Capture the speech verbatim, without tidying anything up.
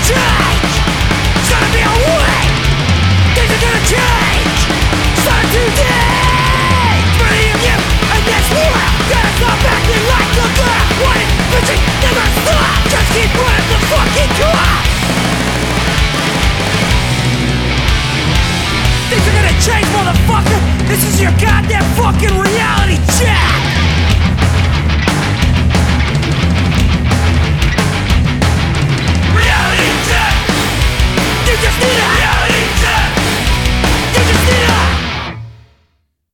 change. It's gonna be a way. Things are gonna change. Starting today. Many of you in this world gotta stop acting like the girl. Wanting bitching, never stop. Just keep running the fucking clock. Things are gonna change, motherfucker. This is your goddamn fucking reality.